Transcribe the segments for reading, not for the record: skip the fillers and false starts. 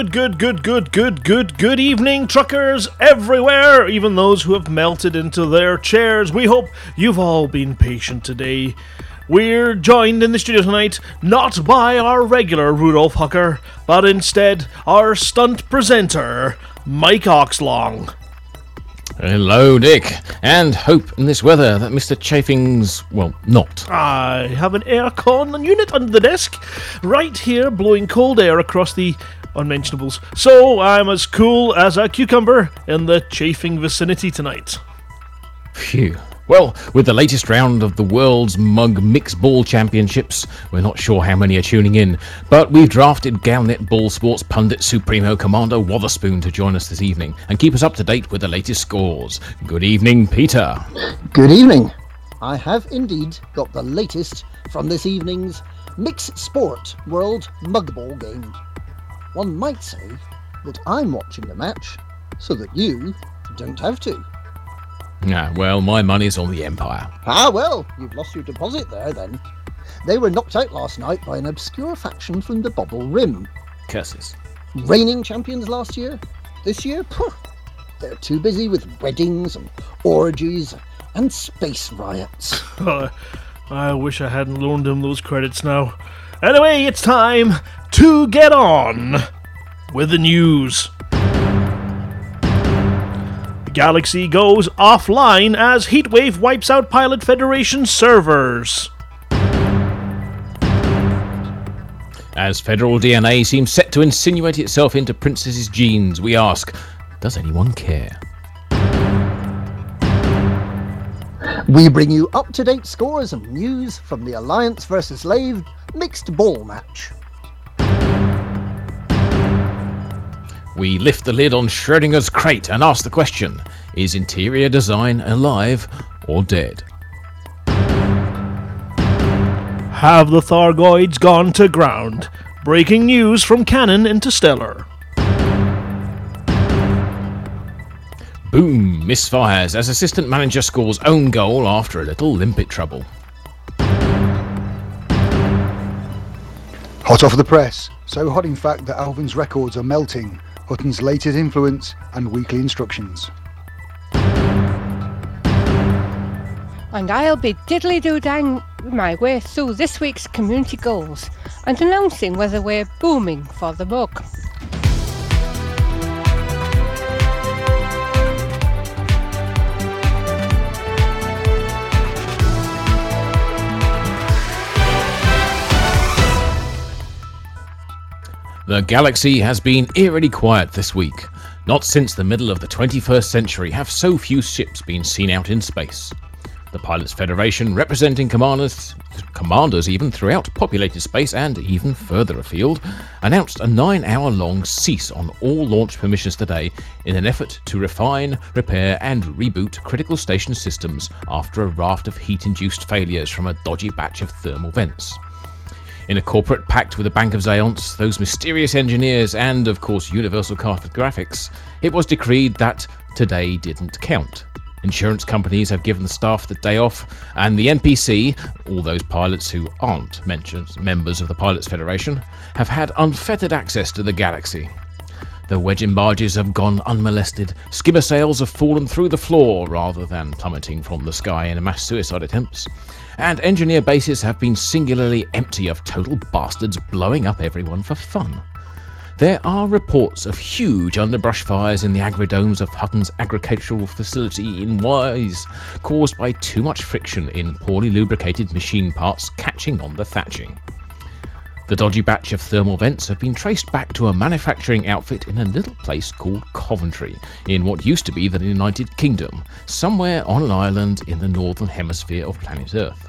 Good evening, truckers everywhere, even those who have melted into their chairs. We hope you've all been patient today. We're joined in the studio tonight not by our regular Rudolph Hucker, but instead our stunt presenter, Mike Oxlong. Hello, Dick, and hope in this weather that Mr. Chafing's, well, not. I have an aircon unit under the desk, right here, blowing cold air across the unmentionables. So I'm as cool as a cucumber in the Chafing vicinity tonight. Phew. Well, with the latest round of the World's Mug Mixed Ball Championships, we're not sure how many are tuning in, but we've drafted Galnet Ball Sports pundit Supremo Commander Wotherspoon to join us this evening and keep us up to date with the latest scores. Good evening, Peter. Good evening. I have indeed got the latest from this evening's Mixed Sport World Mug Ball game. One might say that I'm watching the match so that you don't have to. Well, my money's on the Empire. Well, you've lost your deposit there then. They were knocked out last night by an obscure faction from the Bobble Rim. Curses. Reigning champions last year. This year, they're too busy with weddings and orgies and space riots. I wish I hadn't loaned him those credits now. Anyway, it's time to get on with the news. Galaxy goes offline as Heatwave wipes out Pilot Federation servers. As federal DNA seems set to insinuate itself into Princess's genes, we ask, does anyone care? We bring you up-to-date scores and news from the Alliance vs. Lave mixed ball match. We lift the lid on Schrodinger's crate and ask the question, is interior design alive or dead? Have the Thargoids gone to ground? Breaking news from Canon Interstellar. Boom misfires as assistant manager scores own goal after a little limpet trouble. Hot off the press. So hot in fact that Alvin's records are melting. Hutton's latest influence and weekly instructions. And I'll be diddly-doo-dang my way through this week's community goals and announcing whether we're booming for the book. The galaxy has been eerily quiet this week. Not since the middle of the 21st century have so few ships been seen out in space. The Pilots Federation, representing commanders even throughout populated space and even further afield, announced a 9-hour-long cease on all launch permissions today in an effort to refine, repair and reboot critical station systems after a raft of heat-induced failures from a dodgy batch of thermal vents. In a corporate pact with the Bank of Zeonce, those mysterious engineers and, of course, Universal Graphics, it was decreed that today didn't count. Insurance companies have given the staff the day off, and the NPC, all those pilots who aren't members of the Pilots Federation, have had unfettered access to the galaxy. The wedging barges have gone unmolested, skimmer sails have fallen through the floor rather than plummeting from the sky in mass suicide attempts, and engineer bases have been singularly empty of total bastards blowing up everyone for fun. There are reports of huge underbrush fires in the agridomes of Hutton's agricultural facility in Wise, caused by too much friction in poorly lubricated machine parts catching on the thatching. The dodgy batch of thermal vents have been traced back to a manufacturing outfit in a little place called Coventry, in what used to be the United Kingdom, somewhere on an island in the northern hemisphere of planet Earth.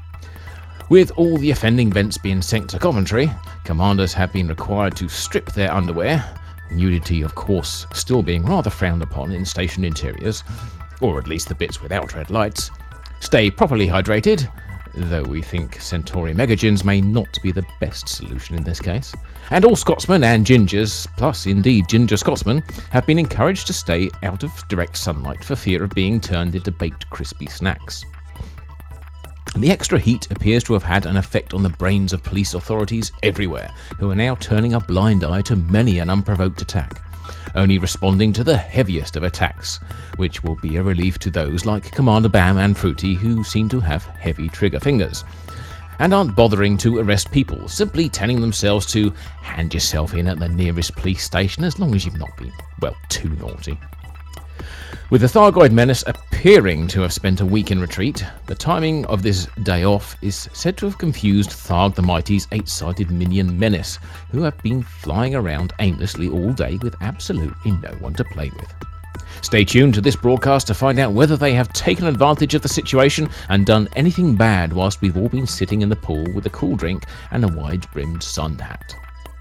With all the offending vents being sent to Coventry, commanders have been required to strip their underwear, nudity of course still being rather frowned upon in station interiors, or at least the bits without red lights, stay properly hydrated, though we think Centauri Megagens may not be the best solution in this case, and all Scotsmen and Gingers, plus indeed Ginger Scotsmen, have been encouraged to stay out of direct sunlight for fear of being turned into baked crispy snacks. The extra heat appears to have had an effect on the brains of police authorities everywhere, who are now turning a blind eye to many an unprovoked attack, only responding to the heaviest of attacks, which will be a relief to those like Commander Bam and Fruity, who seem to have heavy trigger fingers, and aren't bothering to arrest people, simply telling themselves to hand yourself in at the nearest police station as long as you've not been, well, too naughty. With the Thargoid menace appearing to have spent a week in retreat, the timing of this day off is said to have confused Tharg the Mighty's 8-sided minion Menace, who have been flying around aimlessly all day with absolutely no one to play with. Stay tuned to this broadcast to find out whether they have taken advantage of the situation and done anything bad whilst we've all been sitting in the pool with a cool drink and a wide-brimmed sun hat.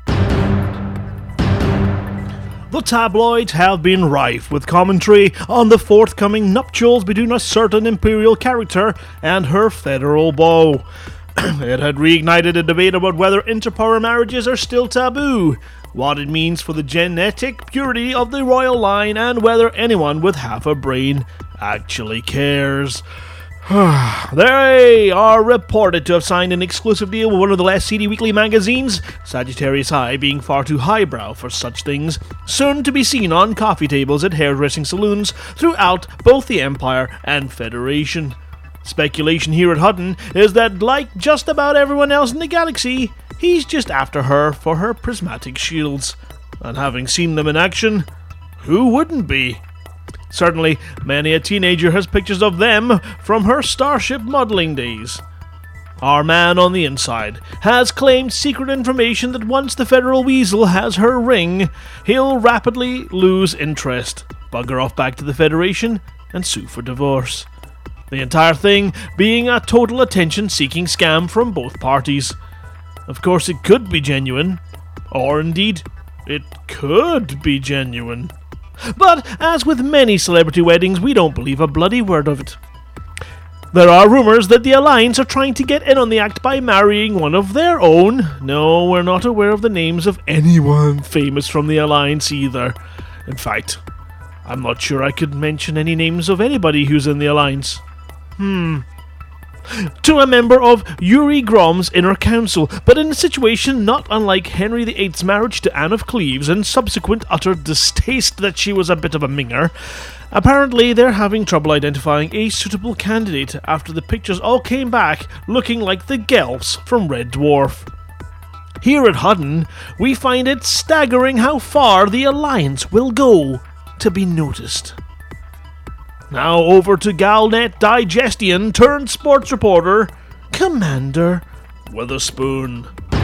The tabloids have been rife with commentary on the forthcoming nuptials between a certain imperial character and her federal beau. It had reignited a debate about whether interpower marriages are still taboo, what it means for the genetic purity of the royal line, and whether anyone with half a brain actually cares. They are reported to have signed an exclusive deal with one of the less seedy weekly magazines, Sagittarius High being far too highbrow for such things, soon to be seen on coffee tables at hairdressing saloons throughout both the Empire and Federation. Speculation here at Hutton is that, like just about everyone else in the galaxy, he's just after her for her prismatic shields. And having seen them in action, who wouldn't be? Certainly, many a teenager has pictures of them from her starship modeling days. Our man on the inside has claimed secret information that once the Federal Weasel has her ring, he'll rapidly lose interest, bugger off back to the Federation, and sue for divorce. The entire thing being a total attention-seeking scam from both parties. Of course, it could be genuine, or indeed, it could be genuine. But, as with many celebrity weddings, we don't believe a bloody word of it. There are rumours that the Alliance are trying to get in on the act by marrying one of their own. No, we're not aware of the names of anyone famous from the Alliance either. In fact, I'm not sure I could mention any names of anybody who's in the Alliance. To a member of Yuri Grom's inner council, but in a situation not unlike Henry VIII's marriage to Anne of Cleves and subsequent utter distaste that she was a bit of a minger. Apparently they're having trouble identifying a suitable candidate after the pictures all came back looking like the Gelfs from Red Dwarf. Here at Hutton, we find it staggering how far the Alliance will go to be noticed. Now over to Galnet Digestion turned sports reporter, Commander Witherspoon.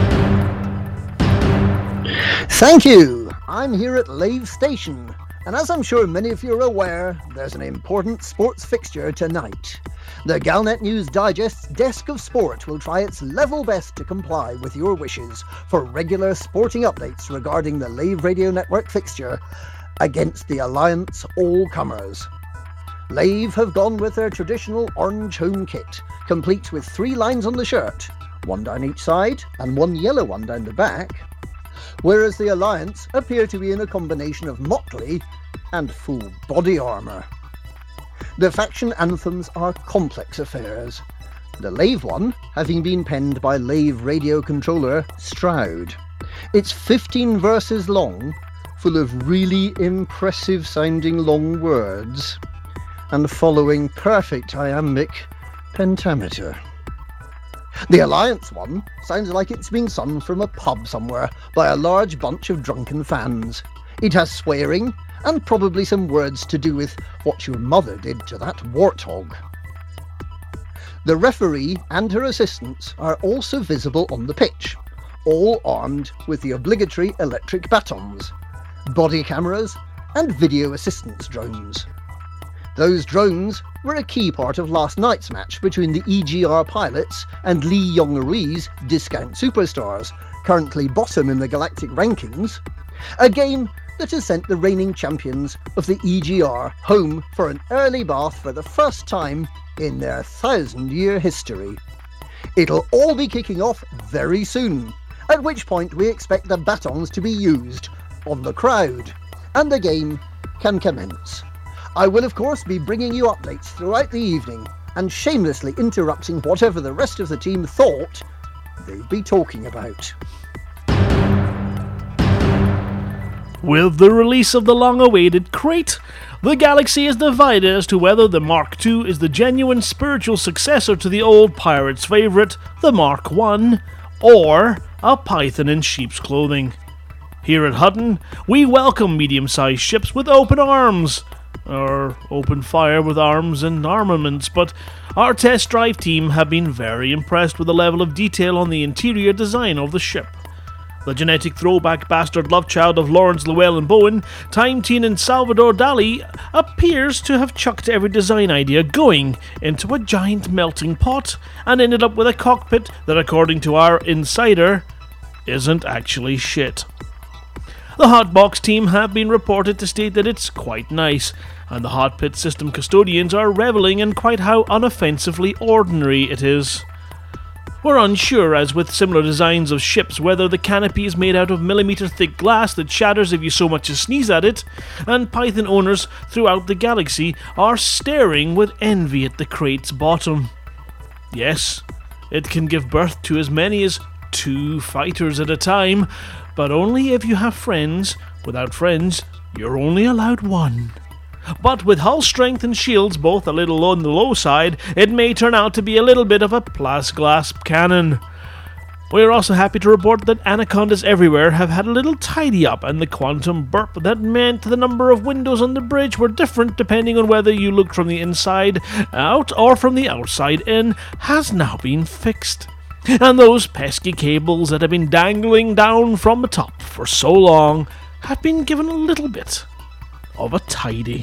Thank you. I'm here at Lave Station, and as I'm sure many of you are aware, there's an important sports fixture tonight. The Galnet News Digest's Desk of Sport will try its level best to comply with your wishes for regular sporting updates regarding the Lave Radio Network fixture against the Alliance All-Comers. Lave have gone with their traditional orange home kit, complete with 3 lines on the shirt, one down each side and one yellow one down the back, whereas the Alliance appear to be in a combination of motley and full body armour. The faction anthems are complex affairs, the Lave one having been penned by Lave radio controller Stroud. It's 15 verses long, full of really impressive sounding long words, and following perfect iambic pentameter. The Alliance one sounds like it's been sung from a pub somewhere by a large bunch of drunken fans. It has swearing and probably some words to do with what your mother did to that warthog. The referee and her assistants are also visible on the pitch, all armed with the obligatory electric batons, body cameras and video assistance drones. Those drones were a key part of last night's match between the EGR pilots and Lee Yong-Rui's Discount Superstars, currently bottom in the galactic rankings, a game that has sent the reigning champions of the EGR home for an early bath for the first time in their 1,000-year history. It'll all be kicking off very soon, at which point we expect the batons to be used on the crowd, and the game can commence. I will of course be bringing you updates throughout the evening and shamelessly interrupting whatever the rest of the team thought they'd be talking about. With the release of the long-awaited Crate, the galaxy is divided as to whether the Mark II is the genuine spiritual successor to the old pirate's favourite, the Mark I, or a python in sheep's clothing. Here at Hutton, we welcome medium-sized ships with open arms, or open fire with arms and armaments, but our test drive team have been very impressed with the level of detail on the interior design of the ship. The genetic throwback bastard love child of Lawrence Llewellyn Bowen, Time Teen and Salvador Dali appears to have chucked every design idea going into a giant melting pot and ended up with a cockpit that, according to our insider, isn't actually shit. The Hotbox team have been reported to state that it's quite nice, and the Hot Pit system custodians are reveling in quite how unoffensively ordinary it is. We're unsure, as with similar designs of ships, whether the canopy is made out of millimetre-thick glass that shatters if you so much as sneeze at it, and Python owners throughout the galaxy are staring with envy at the Crate's bottom. Yes, it can give birth to as many as 2 fighters at a time, but only if you have friends. Without friends, you're only allowed 1. But with hull strength and shields both a little on the low side, it may turn out to be a little bit of a glass cannon. We are also happy to report that Anacondas everywhere have had a little tidy up, and the quantum burp that meant the number of windows on the bridge were different depending on whether you looked from the inside out or from the outside in has now been fixed. And those pesky cables that have been dangling down from the top for so long have been given a little bit of a tidy.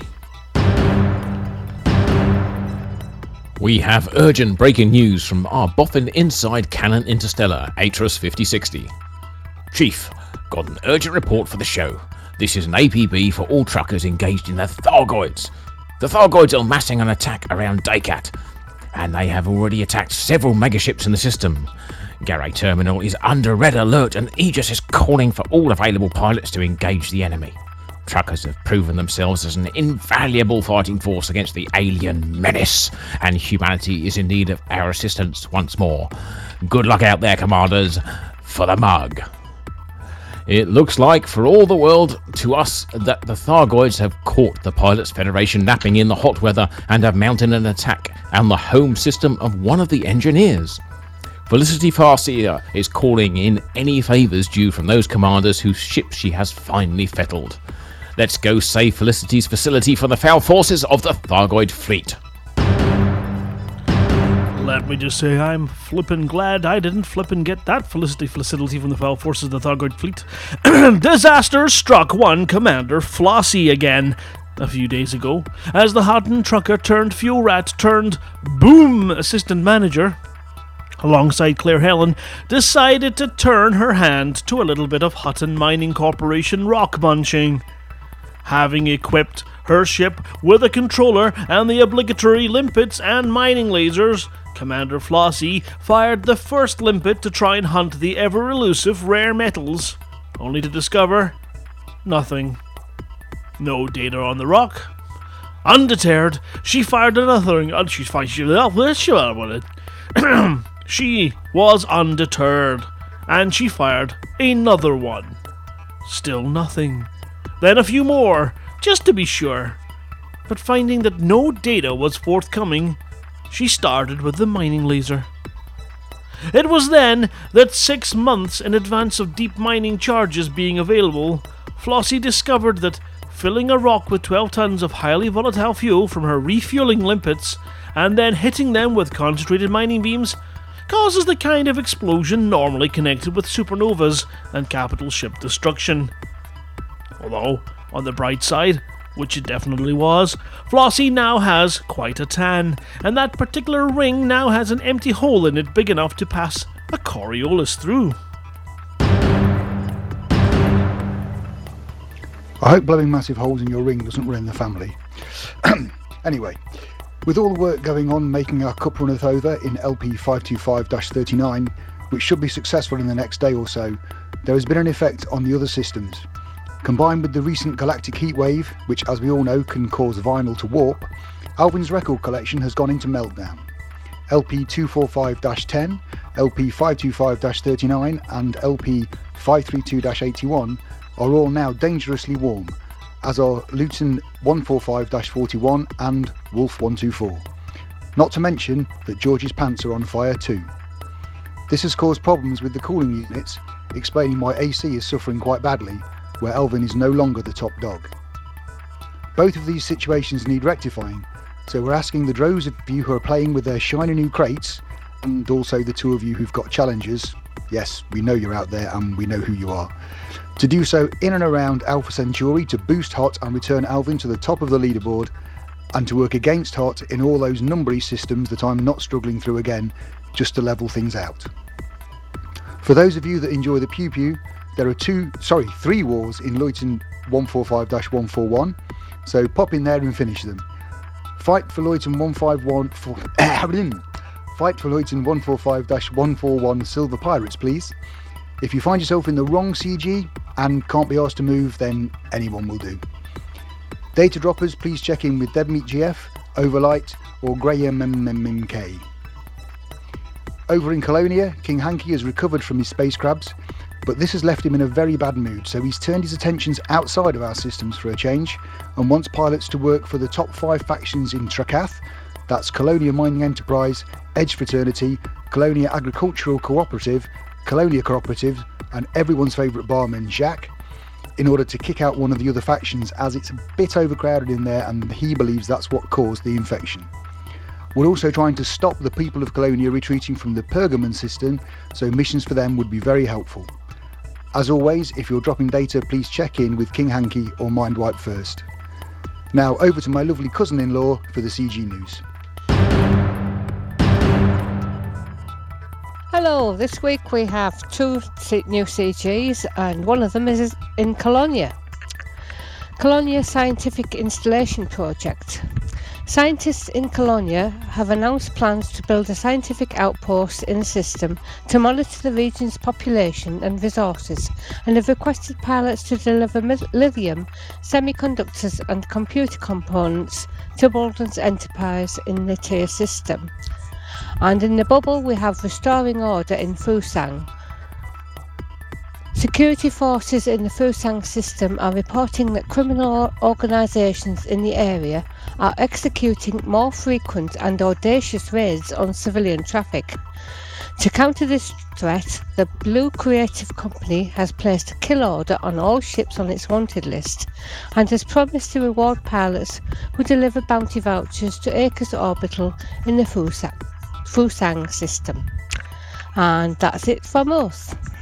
We have urgent breaking news from our boffin inside Canon Interstellar, Atros 5060. Chief, got an urgent report for the show. This is an APB for all truckers engaged in the Thargoids. The Thargoids are massing an attack around Daycat, and they have already attacked several megaships in the system. Garay Terminal is under red alert, and Aegis is calling for all available pilots to engage the enemy. Truckers have proven themselves as an invaluable fighting force against the alien menace, and humanity is in need of our assistance once more. Good luck out there, commanders, for the mug. It looks like, for all the world to us, that the Thargoids have caught the Pilots Federation napping in the hot weather and have mounted an attack on the home system of one of the engineers. Felicity Farseer is calling in any favours due from those commanders whose ships she has finally fettled. Let's go save Felicity's facility from the foul forces of the Thargoid fleet. Let me just say I'm flippin' glad I didn't flippin' get that Felicity facility from the foul forces of the Thargoid fleet. Disaster struck one Commander Flossie again a few days ago, as the Hutton trucker turned fuel rat turned boom assistant manager, alongside Claire Helen, decided to turn her hand to a little bit of Hutton Mining Corporation rock munching. Having equipped her ship with a controller and the obligatory limpets and mining lasers, Commander Flossie fired the first limpet to try and hunt the ever-elusive rare metals, only to discover nothing. No data on the rock. Undeterred, she fired another. She was undeterred, and she fired another one. Still nothing. Then a few more, just to be sure. But finding that no data was forthcoming, she started with the mining laser. It was then that 6 months in advance of deep mining charges being available, Flossie discovered that filling a rock with 12 tons of highly volatile fuel from her refueling limpets and then hitting them with concentrated mining beams causes the kind of explosion normally connected with supernovas and capital ship destruction. Although, on the bright side, which it definitely was, Flossie now has quite a tan, and that particular ring now has an empty hole in it big enough to pass a Coriolis through. I hope blowing massive holes in your ring doesn't ruin the family. Anyway, with all the work going on making our cup runneth over in LP 525-39, which should be successful in the next day or so, there has been an effect on the other systems. Combined with the recent galactic heatwave, which as we all know can cause vinyl to warp, Alvin's record collection has gone into meltdown. LP 245-10, LP 525-39 and LP 532-81 are all now dangerously warm, as are Luton 145-41 and Wolf 124. Not to mention that George's pants are on fire too. This has caused problems with the cooling units, explaining why AC is suffering quite badly, where Alvin is no longer the top dog. Both of these situations need rectifying, so we're asking the droves of you who are playing with their shiny new crates, and also the two of you who've got challenges, yes, we know you're out there and we know who you are, to do so in and around Alpha Centauri to boost Hot and return Alvin to the top of the leaderboard, and to work against Hot in all those numbery systems that I'm not struggling through again, just to level things out. For those of you that enjoy the Pew Pew, there are 3 wars in Luton 145-141, so pop in there and finish them. Fight for Luton 145-141 Silver Pirates, please. If you find yourself in the wrong CG and can't be asked to move, then anyone will do. Data droppers, please check in with Debmeat GF, Overlight or Graham MMK. Over in Colonia, King Hanky has recovered from his space crabs, but this has left him in a very bad mood, so he's turned his attentions outside of our systems for a change and wants pilots to work for the top 5 factions in Trakath. That's Colonia Mining Enterprise, Edge Fraternity, Colonia Agricultural Cooperative, Colonia Cooperative and everyone's favourite barman Jacques, in order to kick out one of the other factions, as it's a bit overcrowded in there and he believes that's what caused the infection. We're also trying to stop the people of Colonia retreating from the Pergamon system, so missions for them would be very helpful. As always, if you're dropping data, please check in with King Hanky or Mindwipe first. Now over to my lovely cousin-in-law for the CG news. Hello, this week we have 2 new CGs and one of them is in Colonia. Colonia Scientific Installation Project. Scientists in Colonia have announced plans to build a scientific outpost in the system to monitor the region's population and resources, and have requested pilots to deliver lithium, semiconductors and computer components to Bolden's Enterprise in the tier system. And in the bubble we have restoring order in Fusang. Security forces in the Fusang system are reporting that criminal organisations in the area are executing more frequent and audacious raids on civilian traffic. To counter this threat, the Blue Creative Company has placed a kill order on all ships on its wanted list and has promised to reward pilots who deliver bounty vouchers to Acres Orbital in the Fusang system. And that's it from us.